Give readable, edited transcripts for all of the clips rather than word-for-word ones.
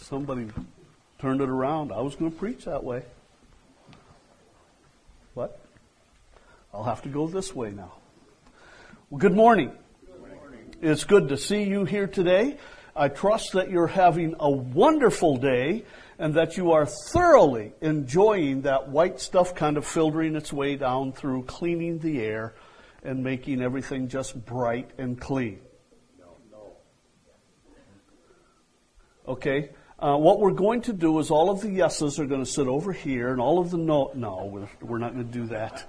Somebody turned it around. I was going to preach that way. What? I'll have to go this way now. Well, good morning. Good morning. It's good to see you here today. I trust that you're having a wonderful day and that you are thoroughly enjoying that white stuff kind of filtering its way down through, cleaning the air and making everything just bright and clean. Okay. What we're going to do is all of the yeses are going to sit over here and all of the no, we're not going to do that.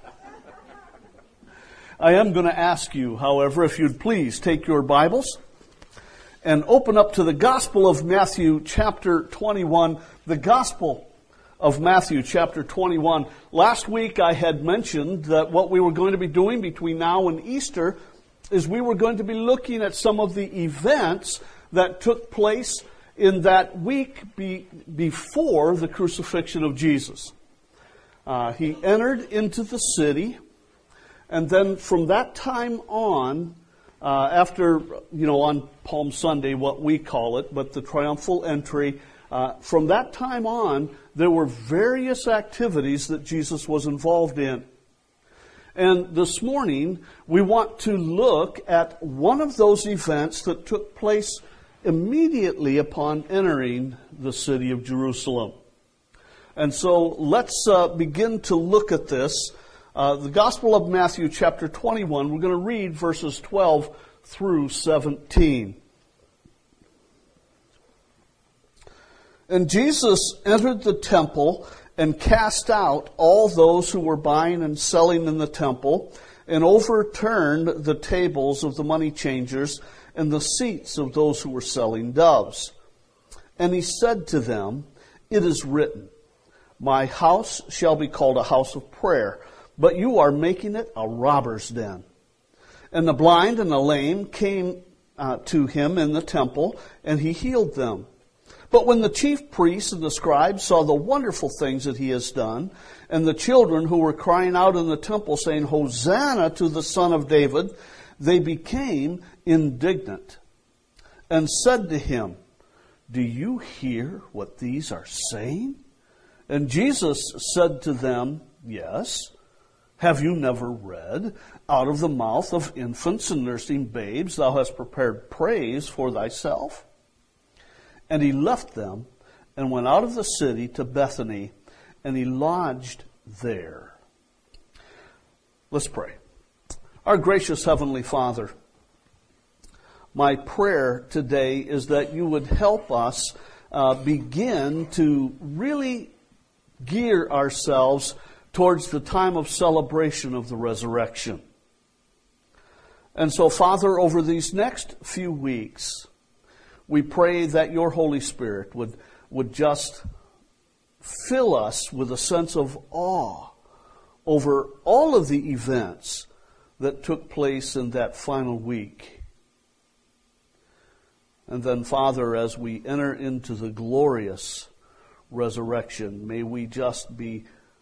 I am going to ask you, however, if you'd please take your Bibles and open up to the Gospel of Matthew chapter 21. The Gospel of Matthew chapter 21. Last week I had mentioned that what we were going to be doing between now and Easter is we were going to be looking at some of the events that took place in that week before the crucifixion of Jesus. He entered into the city, and then from that time on, after, on Palm Sunday, what we call it, but the triumphal entry, from that time on, there were various activities that Jesus was involved in. And this morning, we want to look at one of those events that took place immediately upon entering the city of Jerusalem. And so let's begin to look at this. The Gospel of Matthew chapter 21, we're going to read verses 12 through 17. And Jesus entered the temple and cast out all those who were buying and selling in the temple, and overturned the tables of the money changers and the seats of those who were selling doves. And he said to them, "It is written, my house shall be called a house of prayer, but you are making it a robber's den." And the blind and the lame came to him in the temple, and he healed them. But when the chief priests and the scribes saw the wonderful things that he has done, and the children who were crying out in the temple, saying, "Hosanna to the Son of David," they became indignant and said to him, "Do you hear what these are saying?" And Jesus said to them, "Yes. Have you never read, out of the mouth of infants and nursing babes, thou hast prepared praise for thyself?" And he left them and went out of the city to Bethany, and he lodged there. Let's pray. Our gracious Heavenly Father, my prayer today is that you would help us begin to really gear ourselves towards the time of celebration of the resurrection. And so, Father, over these next few weeks, we pray that your Holy Spirit would just fill us with a sense of awe over all of the events that took place in that final week. And then, Father, as we enter into the glorious resurrection, may we just be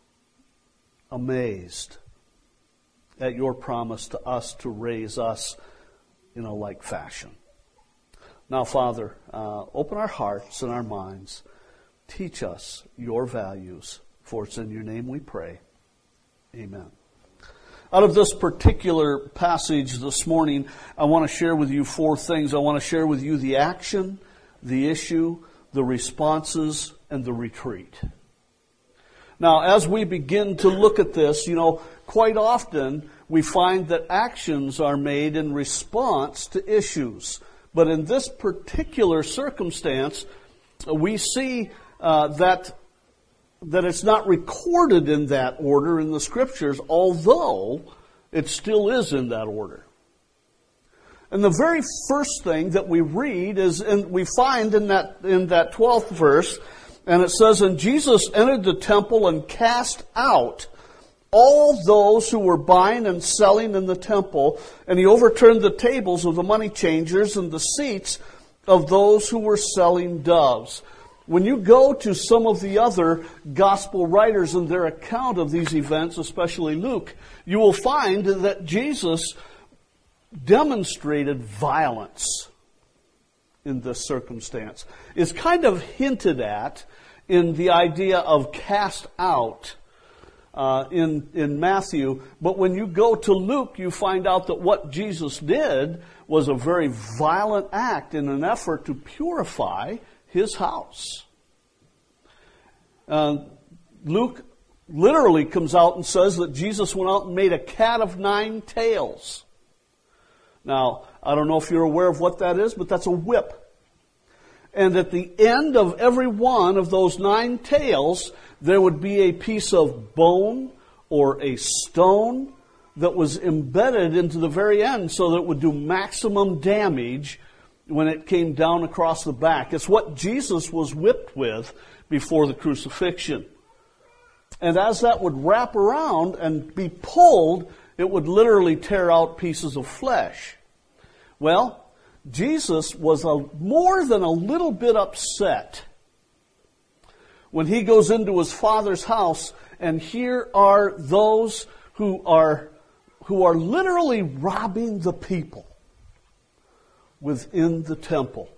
amazed at your promise to us to raise us in a like fashion. Now, Father, open our hearts and our minds. Teach us your values, for it's in your name we pray. Amen. Out of this particular passage this morning, I want to share with you four things. I want to share with you the action, the issue, the responses, and the retreat. Now, as we begin to look at this, quite often we find that actions are made in response to issues. But in this particular circumstance, we see that it's not recorded in that order in the Scriptures, although it still is in that order. And the very first thing that we read is, and we find in that 12th verse, and it says, "And Jesus entered the temple and cast out all those who were buying and selling in the temple, and he overturned the tables of the money changers and the seats of those who were selling doves." When you go to some of the other gospel writers and their account of these events, especially Luke, you will find that Jesus demonstrated violence in this circumstance. It's kind of hinted at in the idea of cast out in Matthew. But when you go to Luke, you find out that what Jesus did was a very violent act in an effort to purify his house. Luke literally comes out and says that Jesus went out and made a cat of 9 tails. Now, I don't know if you're aware of what that is, but that's a whip. And at the end of every one of those 9 tails, there would be a piece of bone or a stone that was embedded into the very end so that it would do maximum damage when it came down across the back. It's what Jesus was whipped with before the crucifixion. And as that would wrap around and be pulled, it would literally tear out pieces of flesh. Well, Jesus was more than a little bit upset when he goes into his Father's house, and here are those who are literally robbing the people within the temple.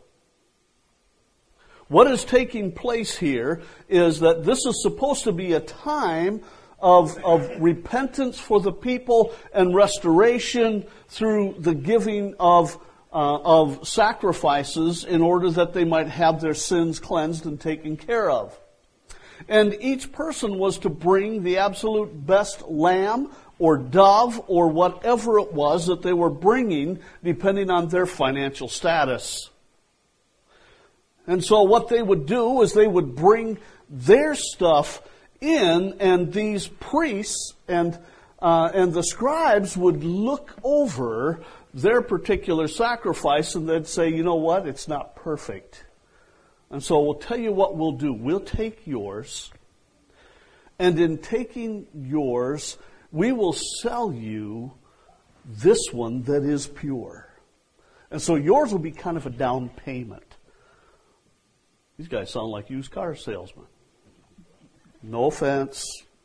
What is taking place here is that this is supposed to be a time of repentance for the people and restoration through the giving of sacrifices in order that they might have their sins cleansed and taken care of. And each person was to bring the absolute best lamb or dove or whatever it was that they were bringing, depending on their financial status. And so what they would do is they would bring their stuff in, and these priests and the scribes would look over their particular sacrifice, and they'd say, you know what, it's not perfect. And so we'll tell you what we'll do. We'll take yours, and in taking yours, we will sell you this one that is pure. And so yours will be kind of a down payment. These guys sound like used car salesmen. No offense.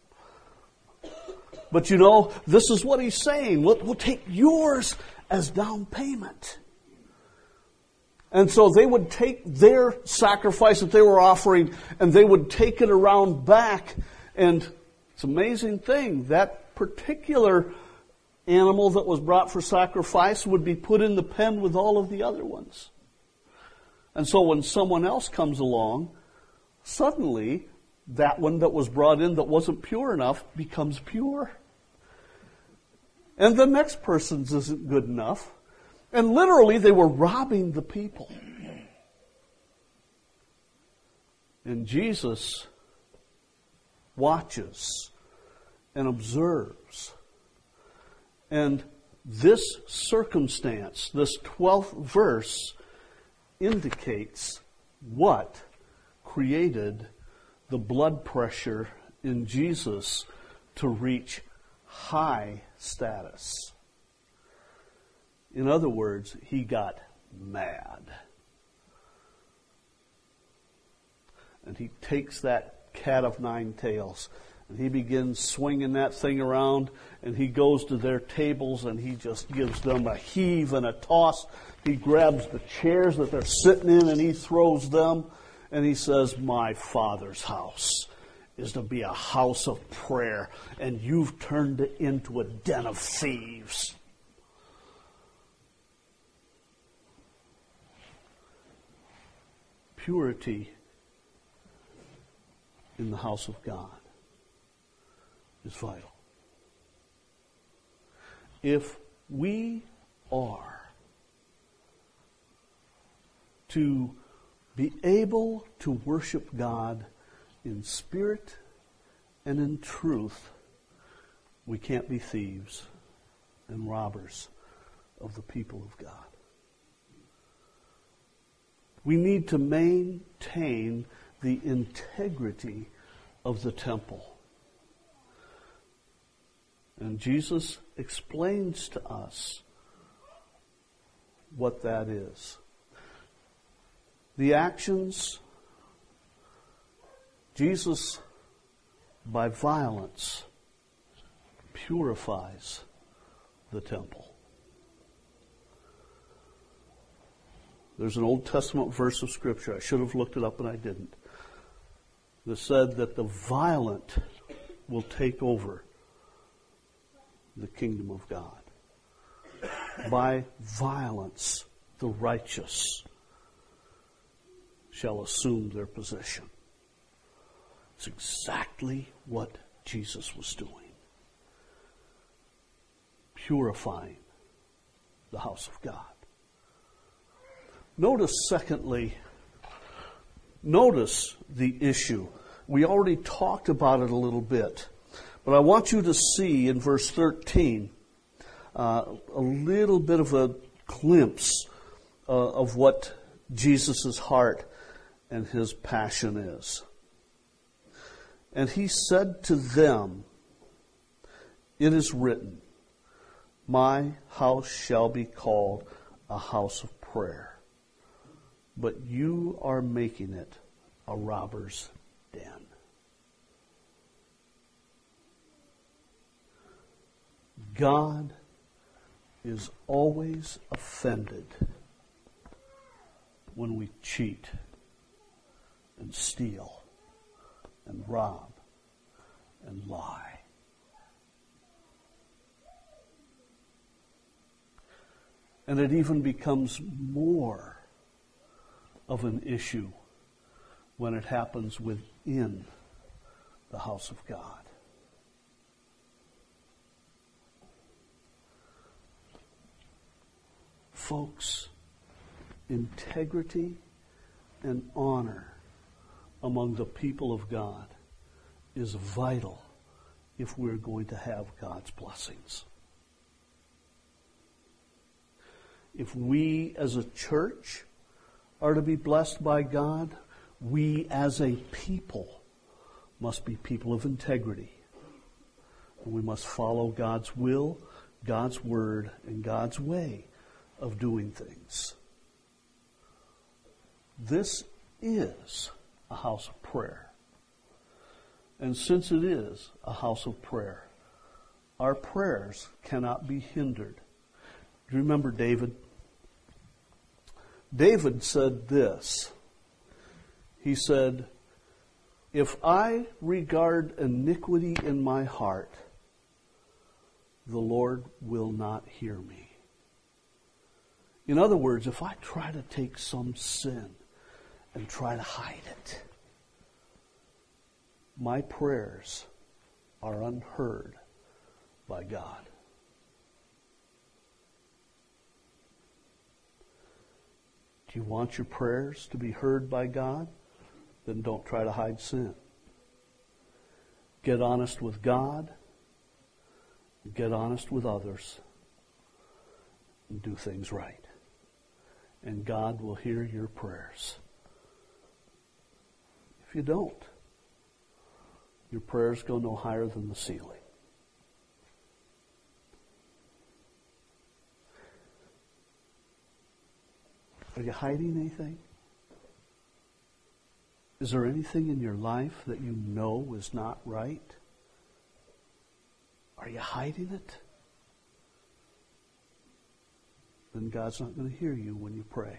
But you know, this is what he's saying. We'll take yours as down payment. And so they would take their sacrifice that they were offering, and they would take it around back. And it's an amazing thing. That particular animal that was brought for sacrifice would be put in the pen with all of the other ones. And so when someone else comes along, suddenly that one that was brought in that wasn't pure enough becomes pure. And the next person's isn't good enough. And literally they were robbing the people. And Jesus watches and observes. And this circumstance, this 12th verse, indicates what created the blood pressure in Jesus to reach high status. In other words, he got mad. And he takes that cat of 9 tails and he begins swinging that thing around, and he goes to their tables and he just gives them a heave and a toss. He grabs the chairs that they're sitting in and he throws them, and he says, my Father's house is to be a house of prayer, and you've turned it into a den of thieves. Purity in the house of God is vital. If we are to be able to worship God in spirit and in truth, we can't be thieves and robbers of the people of God. We need to maintain the integrity of the temple. And Jesus explains to us what that is. The actions, Jesus, by violence, purifies the temple. There's an Old Testament verse of Scripture, I should have looked it up and I didn't, that said that the violent will take over the kingdom of God. By violence, the righteous shall assume their position. It's exactly what Jesus was doing. Purifying the house of God. Notice, secondly, the issue. We already talked about it a little bit, but I want you to see in verse 13 a little bit of a glimpse of what Jesus' heart and his passion is. And he said to them, "It is written, my house shall be called a house of prayer, but you are making it a robber's den." God is always offended when we cheat and steal and rob and lie. And it even becomes more of an issue when it happens within the house of God. Folks, integrity and honor among the people of God is vital if we're going to have God's blessings. If we as a church are to be blessed by God, we as a people must be people of integrity. And we must follow God's will, God's word, and God's way of doing things. This is a house of prayer. And since it is a house of prayer, our prayers cannot be hindered. Do you remember David? David said this. He said, "If I regard iniquity in my heart, the Lord will not hear me." In other words, if I try to take some sin and try to hide it, my prayers are unheard by God. Do you want your prayers to be heard by God? Then don't try to hide sin. Get honest with God. Get honest with others. And do things right. And God will hear your prayers. If you don't, your prayers go no higher than the ceiling. Are you hiding anything? Is there anything in your life that you know is not right? Are you hiding it? Then God's not going to hear you when you pray.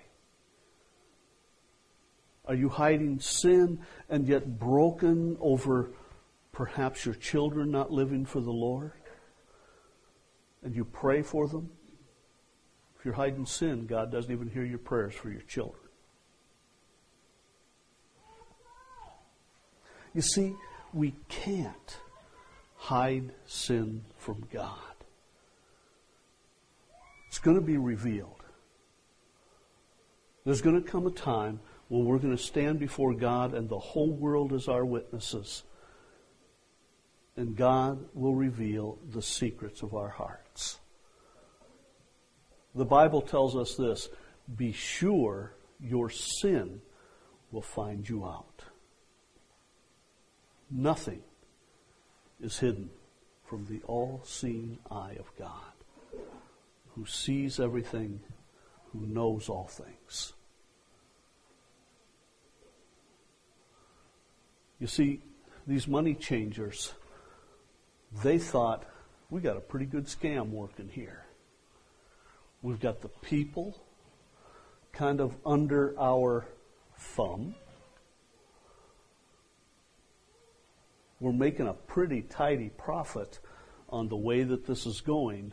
Are you hiding sin and yet broken over perhaps your children not living for the Lord? And you pray for them? If you're hiding sin, God doesn't even hear your prayers for your children. You see, we can't hide sin from God. It's going to be revealed. There's going to come a time when we're going to stand before God and the whole world is our witnesses. And God will reveal the secrets of our hearts. The Bible tells us this: be sure your sin will find you out. Nothing is hidden from the all-seeing eye of God, who sees everything, who knows all things. You see, these money changers, they thought, we got a pretty good scam working here. We've got the people kind of under our thumb. We're making a pretty tidy profit on the way that this is going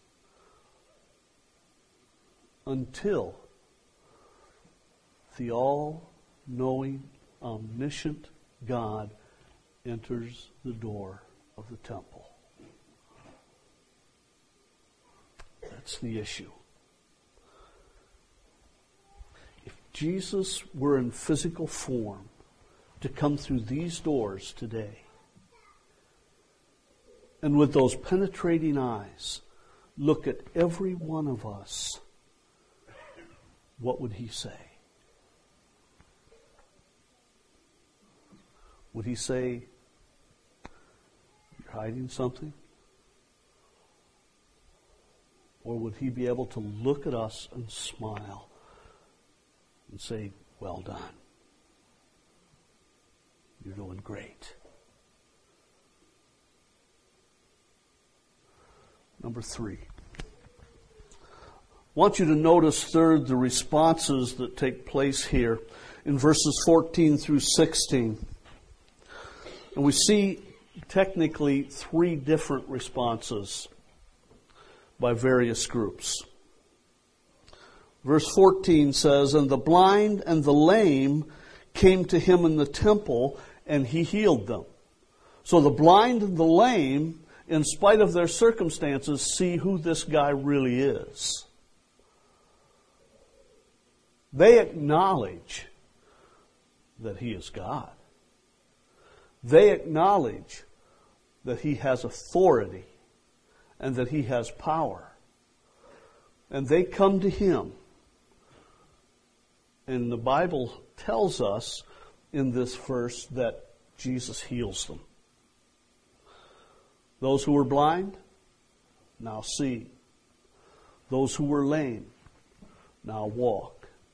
until the all-knowing, omniscient God enters the door of the temple. That's the issue. If Jesus were in physical form to come through these doors today, and with those penetrating eyes, look at every one of us, what would he say? Would he say, "You're hiding something"? Or would he be able to look at us and smile and say, "Well done. You're doing great"? Number 3. I want you to notice, third, the responses that take place here in verses 14 through 16. And we see technically 3 different responses by various groups. Verse 14 says, "And the blind and the lame came to him in the temple, and he healed them." So the blind and the lame, in spite of their circumstances, see who this guy really is. They acknowledge that he is God. They acknowledge that he has authority and that he has power. And they come to him. And the Bible tells us in this verse that Jesus heals them. Those who were blind, now see. Those who were lame, now walk.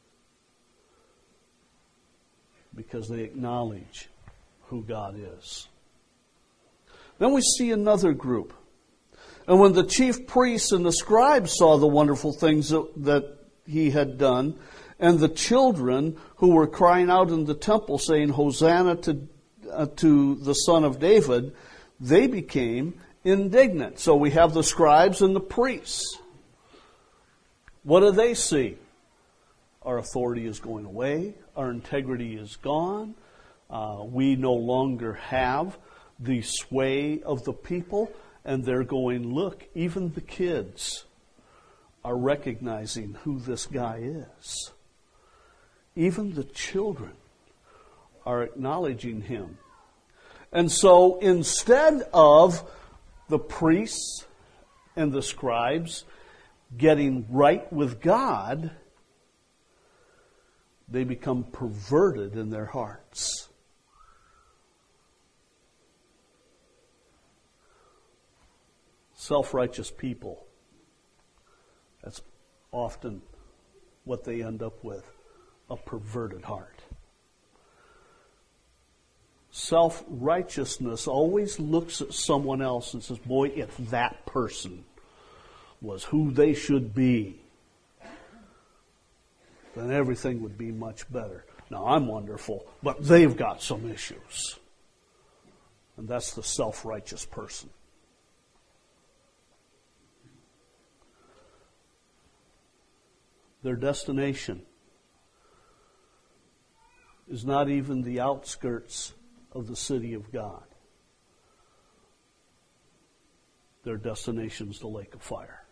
Because they acknowledge who God is. Then we see another group. And when the chief priests and the scribes saw the wonderful things that he had done, and the children who were crying out in the temple saying, "Hosanna to the Son of David," they became indignant. So we have the scribes and the priests. What do they see? Our authority is going away. Our integrity is gone. We no longer have the sway of the people. And they're going, look, even the kids are recognizing who this guy is. Even the children are acknowledging him. And so instead of the priests and the scribes getting right with God, they become perverted in their hearts. Self-righteous people, that's often what they end up with, a perverted heart. Self-righteousness always looks at someone else and says, boy, if that person was who they should be, then everything would be much better. Now, I'm wonderful, but they've got some issues. And that's the self-righteous person. Their destination is not even the outskirts of the city of God. Their destination is the lake of fire.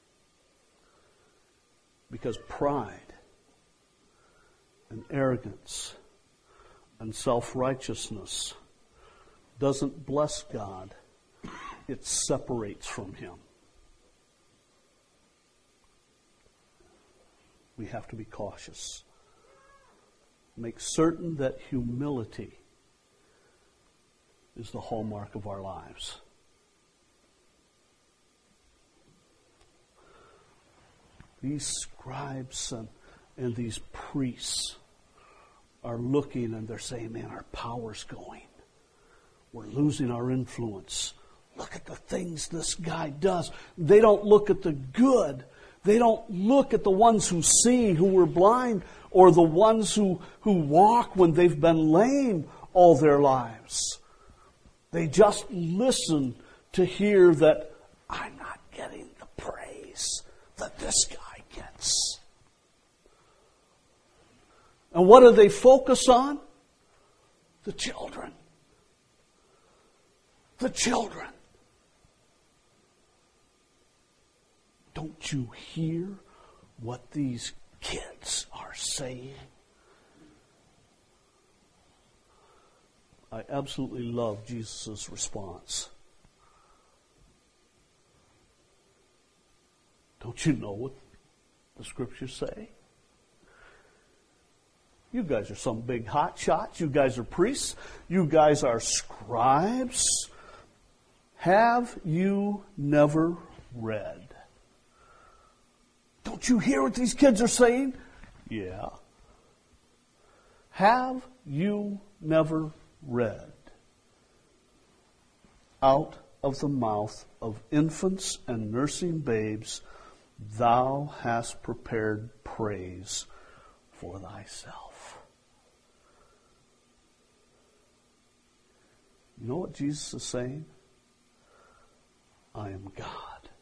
Because pride and arrogance and self-righteousness doesn't bless God. It separates from Him. We have to be cautious. Make certain that humility is the hallmark of our lives. These scribes and these priests are looking and they're saying, man, our power's going. We're losing our influence. Look at the things this guy does. They don't look at the good They don't look at the ones who see, who were blind, or the ones who walk when they've been lame all their lives. They just listen to hear that I'm not getting the praise that this guy gets. And what do they focus on? The children. The children. Don't you hear what these kids are saying? I absolutely love Jesus' response. Don't you know what the scriptures say? You guys are some big hot shots. You guys are priests. You guys are scribes. Have you never read? Don't you hear what these kids are saying? Yeah. Have you never read? Out of the mouth of infants and nursing babes, thou hast prepared praise for thyself. You know what Jesus is saying? I am God.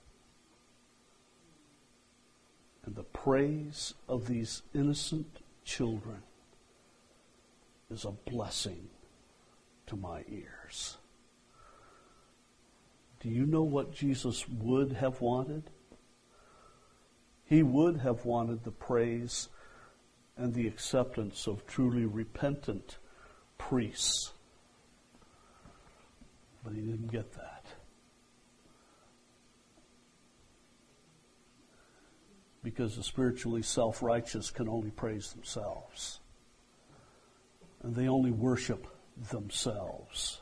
And the praise of these innocent children is a blessing to my ears. Do you know what Jesus would have wanted? He would have wanted the praise and the acceptance of truly repentant priests. But he didn't get that. Because the spiritually self-righteous can only praise themselves. And they only worship themselves.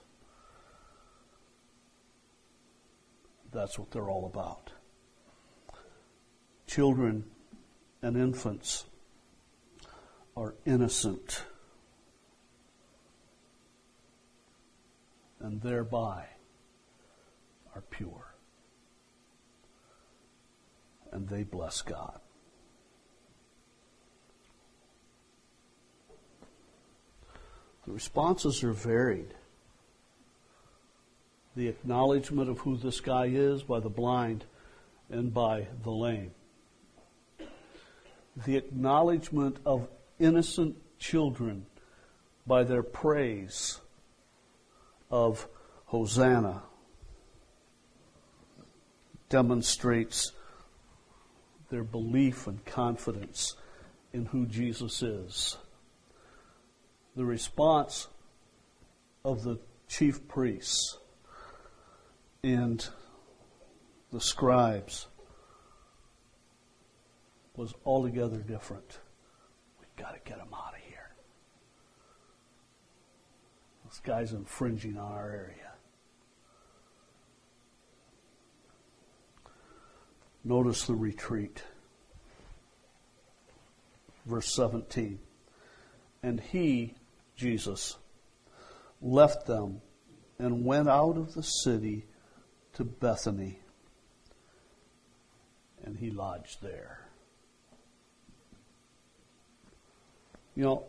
That's what they're all about. Children and infants are innocent and thereby are pure. And they bless God. The responses are varied. The acknowledgement of who this guy is by the blind and by the lame. The acknowledgement of innocent children by their praise of Hosanna demonstrates their belief and confidence in who Jesus is. The response of the chief priests and the scribes was altogether different. We've got to get him out of here. This guy's infringing on our area. Notice the retreat. Verse 17. And he, Jesus, left them and went out of the city to Bethany, and he lodged there. You know,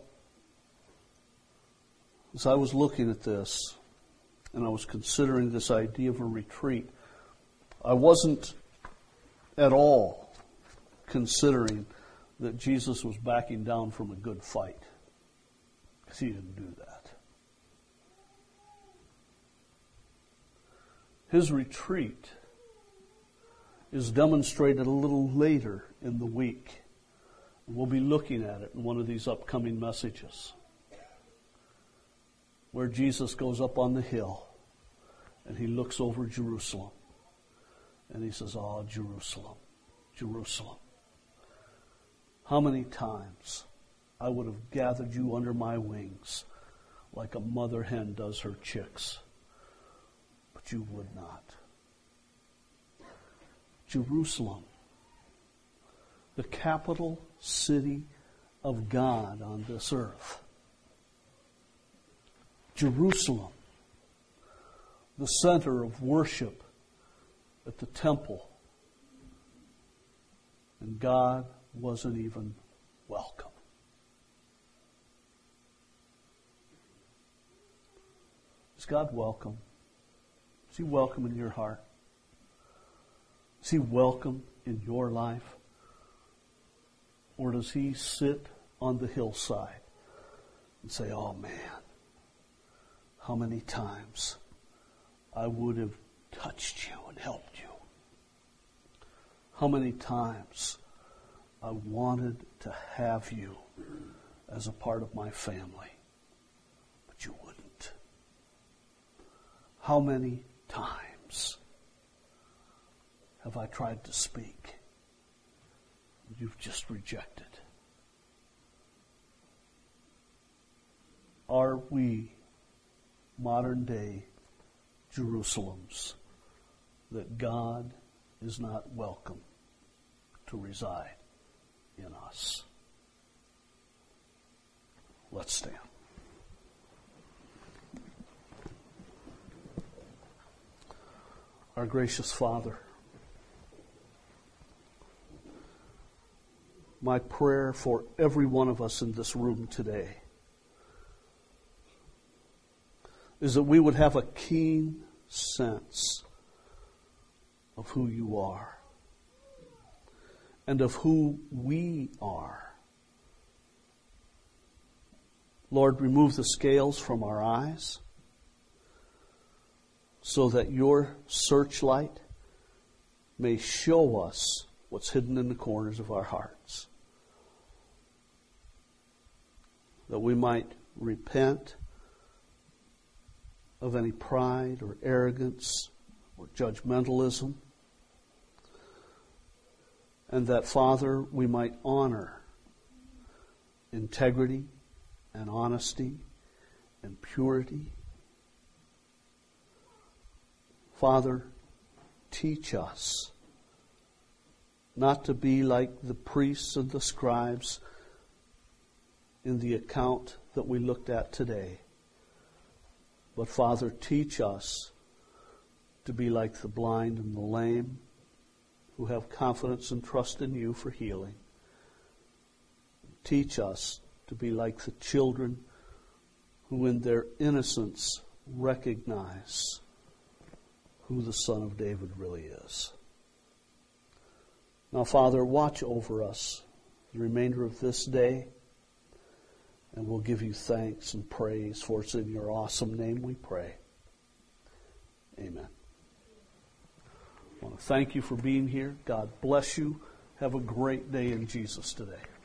as I was looking at this, and I was considering this idea of a retreat, I wasn't at all considering that Jesus was backing down from a good fight. Because he didn't do that. His retreat is demonstrated a little later in the week. We'll be looking at it in one of these upcoming messages, where Jesus goes up on the hill and he looks over Jerusalem and he says, "Oh, Jerusalem, Jerusalem, how many times I would have gathered you under my wings like a mother hen does her chicks, but you would not." Jerusalem, the capital city of God on this earth. Jerusalem, the center of worship at the temple And God wasn't even welcome. Is God welcome? Is He welcome in your heart? Is He welcome in your life? Or does He sit on the hillside and say, oh man, how many times I would have touched you and helped you. How many times I wanted to have you as a part of my family, but you wouldn't. How many times have I tried to speak and you've just rejected? Are we modern day Jerusalems that God is not welcome to reside in us? Let's stand. Our gracious Father, my prayer for every one of us in this room today is that we would have a keen sense of who you are and of who we are. Lord, remove the scales from our eyes so that your searchlight may show us what's hidden in the corners of our hearts. That we might repent of any pride or arrogance or judgmentalism. And that, Father, we might honor integrity and honesty and purity. Father, teach us not to be like the priests and the scribes in the account that we looked at today. But Father, teach us to be like the blind and the lame who have confidence and trust in you for healing. Teach us to be like the children who in their innocence recognize who the Son of David really is. Now, Father, watch over us the remainder of this day, and we'll give you thanks and praise, for it's in your awesome name we pray. Amen. I want to thank you for being here. God bless you. Have a great day in Jesus today.